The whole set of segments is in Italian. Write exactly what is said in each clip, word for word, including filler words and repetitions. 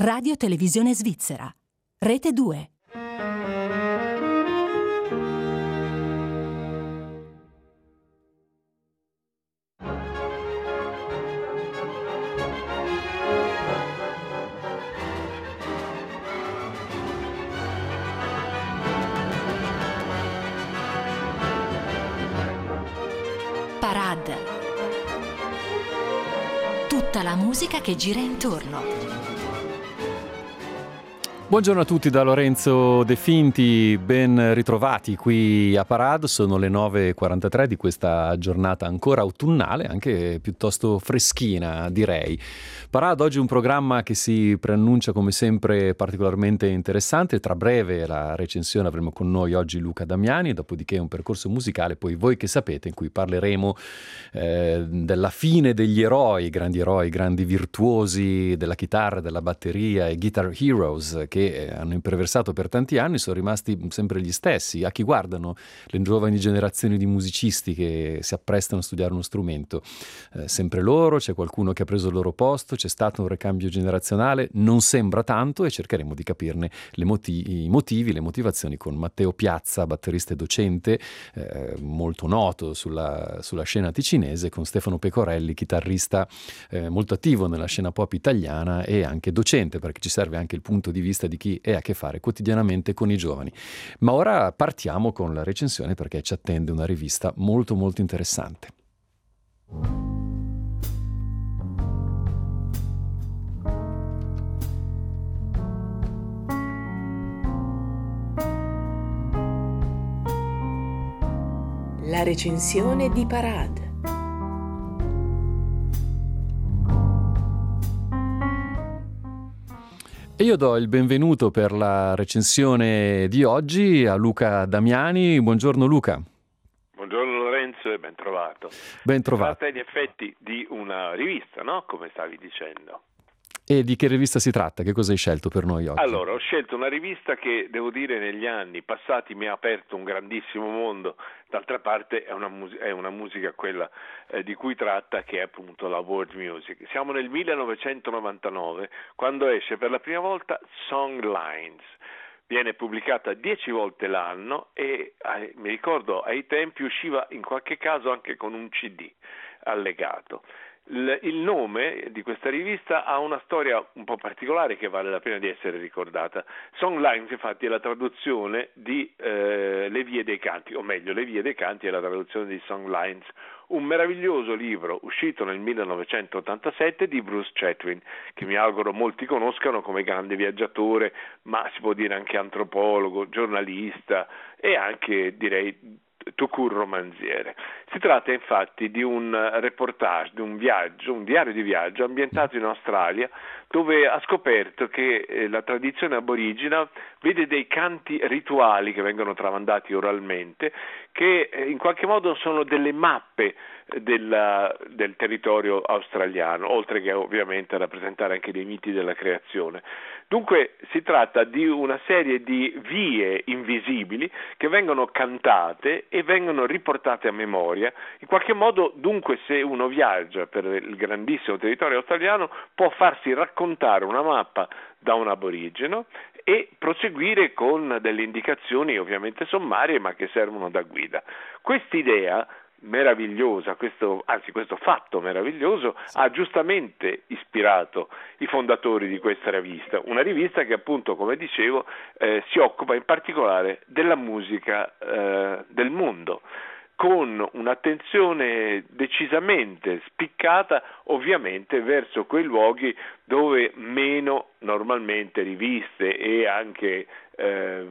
Radio Televisione Svizzera. Rete due. Parade. Tutta la musica che gira intorno. Buongiorno a tutti da Lorenzo De Finti, ben ritrovati qui a Parade. Sono le nove e quarantatré di questa giornata ancora autunnale, anche piuttosto freschina direi. Parade oggi è un programma che si preannuncia come sempre particolarmente interessante. Tra breve la recensione avremo con noi oggi Luca Damiani, dopodiché un percorso musicale, poi Voi che sapete, in cui parleremo eh, della fine degli eroi, grandi eroi, grandi virtuosi della chitarra, della batteria e guitar heroes che hanno imperversato per tanti anni, sono rimasti sempre gli stessi. A chi guardano le giovani generazioni di musicisti che si apprestano a studiare uno strumento? Eh, sempre loro, c'è qualcuno che ha preso il loro posto, c'è stato un ricambio generazionale? Non sembra tanto e cercheremo di capirne le motivi, i motivi, le motivazioni con Matteo Piazza, batterista e docente, eh, molto noto sulla, sulla scena ticinese, con Stefano Pecorelli, chitarrista eh, molto attivo nella scena pop italiana e anche docente, perché ci serve anche il punto di vista di chi ha a che fare quotidianamente con i giovani. Ma ora partiamo con la recensione, perché ci attende una rivista molto molto interessante. La recensione di Parade. E io do il benvenuto per la recensione di oggi a Luca Damiani. Buongiorno Luca. Buongiorno Lorenzo e ben trovato. Ben trovato. Si tratta in effetti di una rivista, no? Come stavi dicendo. E di che rivista si tratta? Che cosa hai scelto per noi oggi? Allora, ho scelto una rivista che, devo dire, negli anni passati mi ha aperto un grandissimo mondo. D'altra parte è una, mus- è una musica quella eh, di cui tratta, che è appunto la world music. Siamo nel millenovecentonovantanove, quando esce per la prima volta Songlines. Viene pubblicata dieci volte l'anno e eh, mi ricordo ai tempi usciva in qualche caso anche con un C D allegato. Il nome di questa rivista ha una storia un po' particolare che vale la pena di essere ricordata. Songlines infatti è la traduzione di eh, Le vie dei canti, o meglio Le vie dei canti è la traduzione di Songlines, un meraviglioso libro uscito nel millenovecentottantasette di Bruce Chatwin, che mi auguro molti conoscano come grande viaggiatore, ma si può dire anche antropologo, giornalista e anche, direi, tout court romanziere. Si tratta infatti di un reportage, di un viaggio, un diario di viaggio ambientato in Australia, dove ha scoperto che eh, la tradizione aborigena vede dei canti rituali che vengono tramandati oralmente, che eh, in qualche modo sono delle mappe del, del territorio australiano, oltre che ovviamente a rappresentare anche dei miti della creazione. Dunque si tratta di una serie di vie invisibili che vengono cantate e vengono riportate a memoria. In qualche modo, dunque, se uno viaggia per il grandissimo territorio australiano può farsi raccontare una mappa da un aborigeno e proseguire con delle indicazioni ovviamente sommarie, ma che servono da guida. Quest'idea meravigliosa, questo, anzi questo fatto meraviglioso ha giustamente ispirato i fondatori di questa rivista, una rivista che appunto, come dicevo, eh, si occupa in particolare della musica eh, del mondo, con un'attenzione decisamente spiccata ovviamente verso quei luoghi dove meno normalmente riviste e anche eh,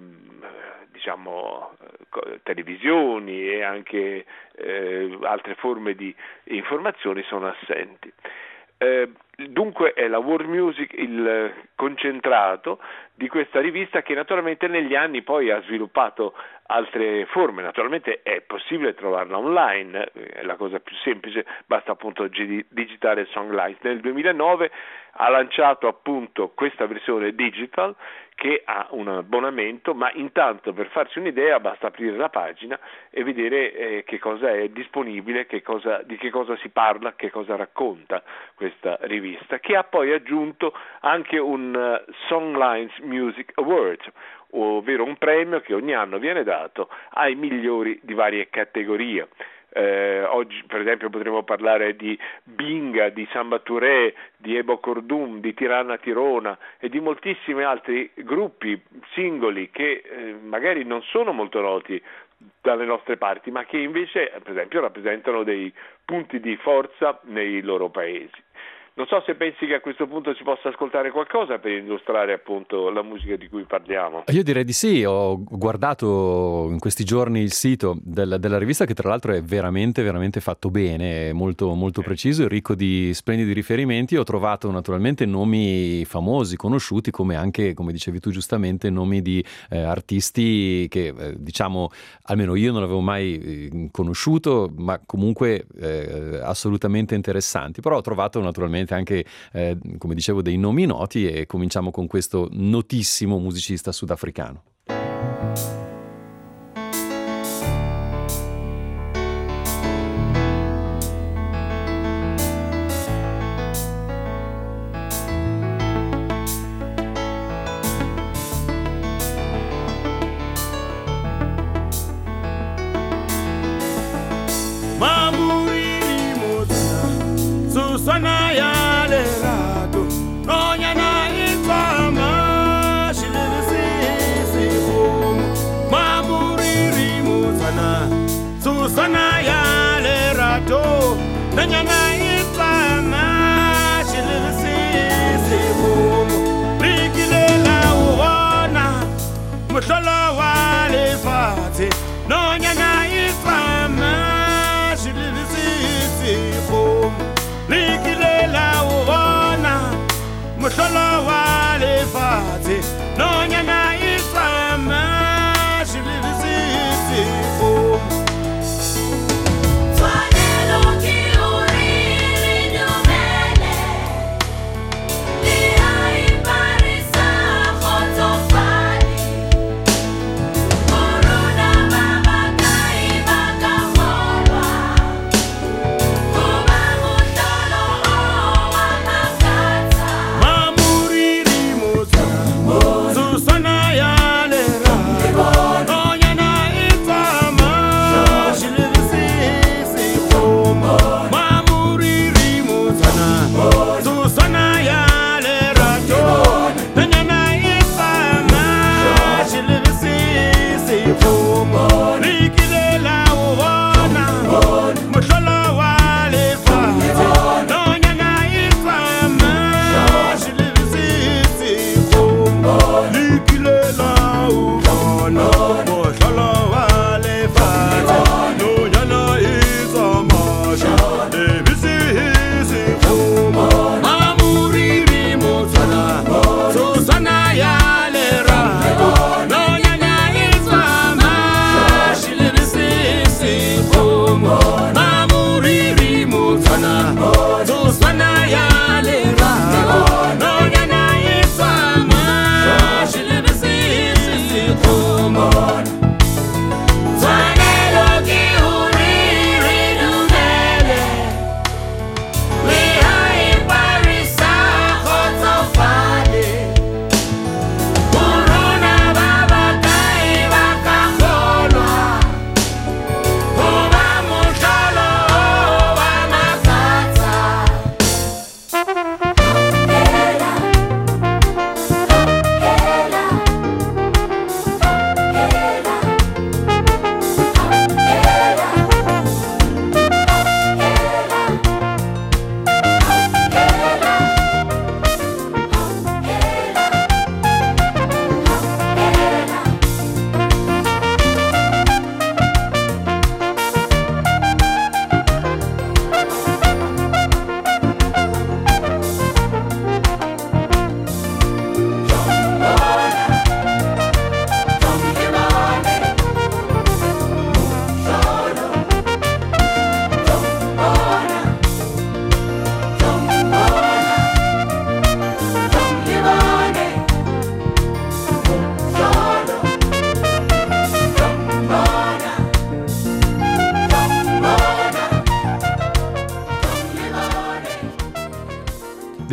diciamo televisioni e anche eh, altre forme di informazioni sono assenti. Eh, dunque è la world music il concentrato di questa rivista, che naturalmente negli anni poi ha sviluppato altre forme. Naturalmente è possibile trovarla online, è la cosa più semplice, basta appunto digitare Songlines. Nel duemilanove ha lanciato appunto questa versione digital che ha un abbonamento, ma intanto per farsi un'idea basta aprire la pagina e vedere eh, che cosa è disponibile, che cosa, di che cosa si parla, che cosa racconta questa rivista. rivista, che ha poi aggiunto anche un uh, Songlines Music Award, ovvero un premio che ogni anno viene dato ai migliori di varie categorie. Eh, oggi per esempio potremo parlare di Binga, di Samba Touré, di Ebo Kordum, di Tirana Tirona e di moltissimi altri gruppi singoli che eh, magari non sono molto noti dalle nostre parti, ma che invece per esempio rappresentano dei punti di forza nei loro paesi. Non so se pensi che a questo punto si possa ascoltare qualcosa per illustrare appunto la musica di cui parliamo. Io direi di sì, ho guardato in questi giorni il sito del, della rivista, che tra l'altro è veramente veramente fatto bene, è molto, molto preciso e ricco di splendidi riferimenti. Ho trovato naturalmente nomi famosi, conosciuti, come anche, come dicevi tu giustamente, nomi di eh, artisti che eh, diciamo almeno io non avevo mai eh, conosciuto, ma comunque eh, assolutamente interessanti. Però ho trovato naturalmente anche, eh, come dicevo, dei nomi noti, e cominciamo con questo notissimo musicista sudafricano.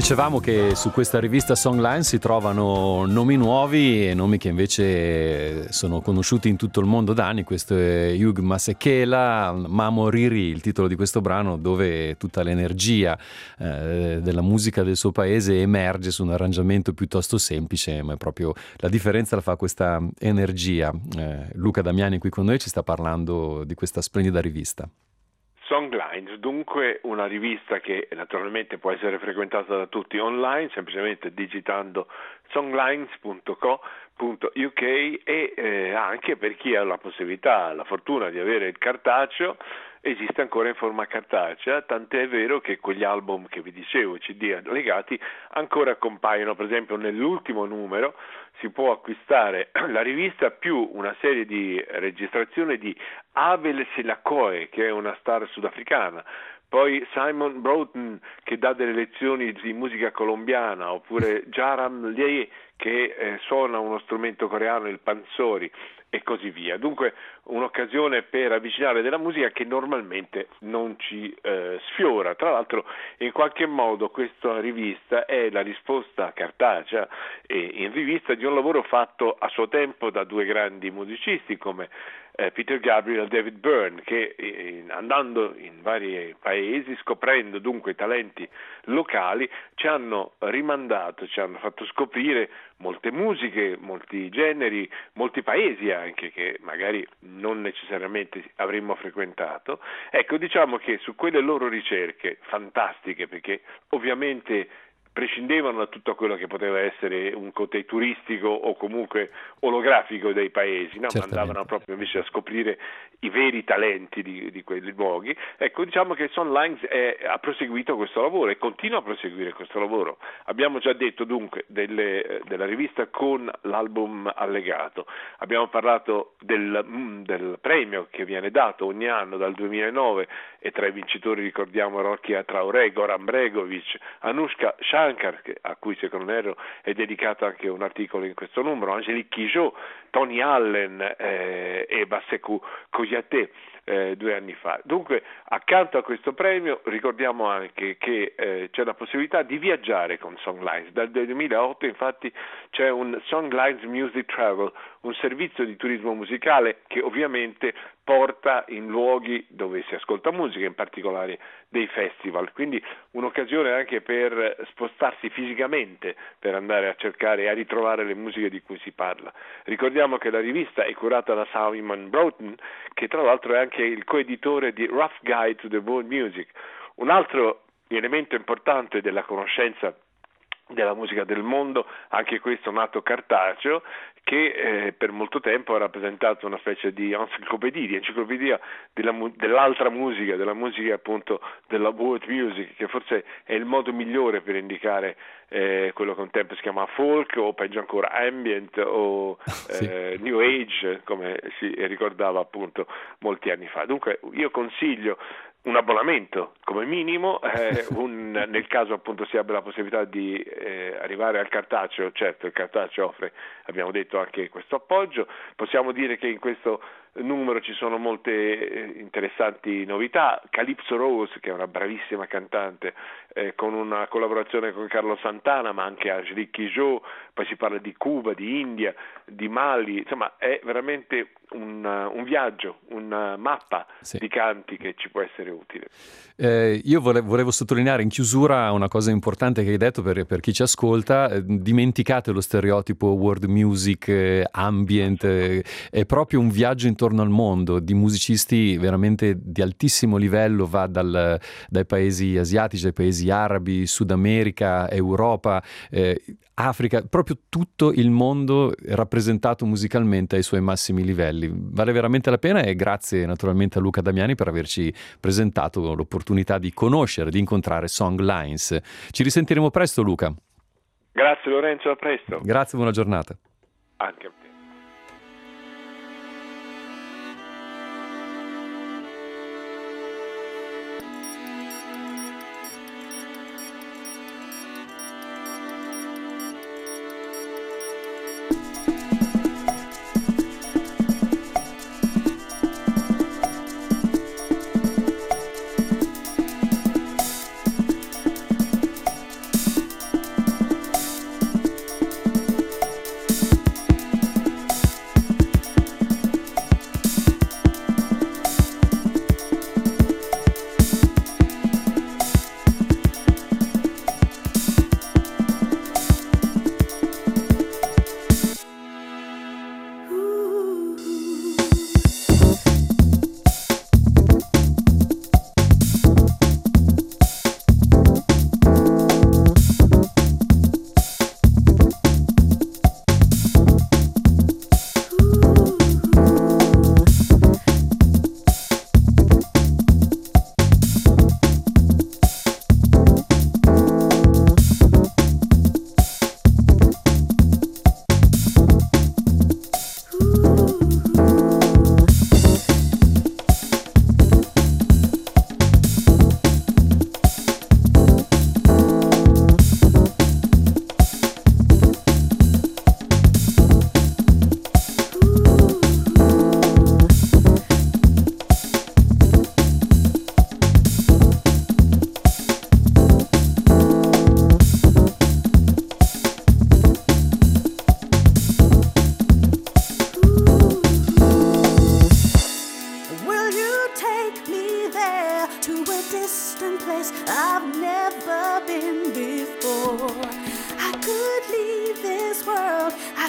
Dicevamo che su questa rivista Songline si trovano nomi nuovi e nomi che invece sono conosciuti in tutto il mondo da anni. Questo è Hugh Masekela, Mamo Riri, il titolo di questo brano, dove tutta l'energia eh, della musica del suo paese emerge su un arrangiamento piuttosto semplice, ma è proprio la differenza la fa questa energia. Eh, Luca Damiani qui con noi ci sta parlando di questa splendida rivista. Songlines, dunque una rivista che naturalmente può essere frequentata da tutti online, semplicemente digitando songlines punto co punto u k e eh, anche per chi ha la possibilità, la fortuna di avere il cartaceo, esiste ancora in forma cartacea, tant'è vero che quegli album che vi dicevo, i C D legati, ancora compaiono. Per esempio nell'ultimo numero si può acquistare la rivista più una serie di registrazioni di Abel Selakoe, che è una star sudafricana, poi Simon Broughton che dà delle lezioni di musica colombiana, oppure Jaram Lee che eh, suona uno strumento coreano, il pansori, e così via. Dunque un'occasione per avvicinare della musica che normalmente non ci eh, sfiora. Tra l'altro in qualche modo questa rivista è la risposta cartacea e in rivista di un lavoro fatto a suo tempo da due grandi musicisti come eh, Peter Gabriel e David Byrne, che eh, andando in vari paesi, scoprendo dunque talenti locali, ci hanno rimandato, ci hanno fatto scoprire molte musiche, molti generi, molti paesi anche che magari non necessariamente avremmo frequentato. Ecco, diciamo che su quelle loro ricerche fantastiche, perché ovviamente prescindevano da tutto quello che poteva essere un côté turistico o comunque olografico dei paesi, no? Ma andavano proprio invece a scoprire i veri talenti di, di quei luoghi. Ecco, diciamo che Songlines è, ha proseguito questo lavoro e continua a proseguire questo lavoro. Abbiamo già detto dunque delle, della rivista con l'album allegato, abbiamo parlato del, del premio che viene dato ogni anno dal duemilanove e tra i vincitori ricordiamo Rokia Traoré, Goran Bregovic, Anushka Shankar, a cui secondo me è dedicato anche un articolo in questo numero, Angélique Kidjo, Tony Allen eh, e Basekou Koyaté eh, due anni fa. Dunque accanto a questo premio ricordiamo anche che eh, c'è la possibilità di viaggiare con Songlines. Dal duemilaotto infatti c'è un Songlines Music Travel, un servizio di turismo musicale che ovviamente porta in luoghi dove si ascolta musica, in particolare dei festival, quindi un'occasione anche per spostarsi fisicamente per andare a cercare e a ritrovare le musiche di cui si parla. Ricordiamo che la rivista è curata da Simon Broughton, che tra l'altro è anche il coeditore di Rough Guide to the World Music. Un altro elemento importante della conoscenza della musica del mondo, anche questo nato cartaceo, che eh, per molto tempo ha rappresentato una specie di enciclopedia, di enciclopedia della, dell'altra musica, della musica appunto della world music, che forse è il modo migliore per indicare eh, quello che un tempo si chiama folk o peggio ancora ambient o sì. eh, new age, come si ricordava appunto molti anni fa. Dunque io consiglio un abbonamento come minimo, eh, un, nel caso appunto si abbia la possibilità di eh, arrivare al cartaceo. Certo, il cartaceo offre, abbiamo detto, anche questo appoggio. Possiamo dire che in questo numero ci sono molte eh, interessanti novità. Calypso Rose, che è una bravissima cantante, eh, con una collaborazione con Carlos Santana, ma anche Angélique Kidjo, poi si parla di Cuba, di India, di Mali, insomma è veramente un, un viaggio, una mappa sì. di canti che ci può essere utile. Eh, io volevo, volevo sottolineare in chiusura una cosa importante che hai detto per, per chi ci ascolta. Eh, dimenticate lo stereotipo world music, eh, ambient, eh, è proprio un viaggio intorno al mondo di musicisti veramente di altissimo livello, va dal, dai paesi asiatici ai paesi arabi, Sud America, Europa, eh, Africa, proprio tutto il mondo rappresentato musicalmente ai suoi massimi livelli. Vale veramente la pena e grazie naturalmente a Luca Damiani per averci presentato l'opportunità di conoscere, di incontrare Songlines. Ci risentiremo presto, Luca. Grazie Lorenzo, a presto. Grazie, buona giornata. Anche a te.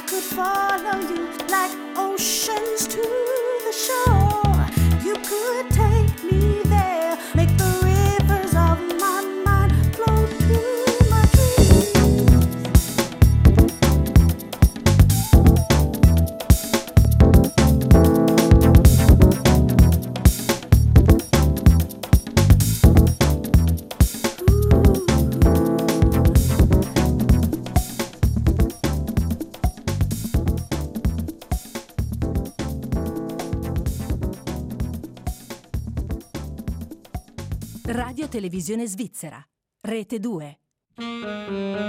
could follow you like oceans to the shore. You could take me there, make the rivers of my mind flow through my Radio Televisione Svizzera, Rete due.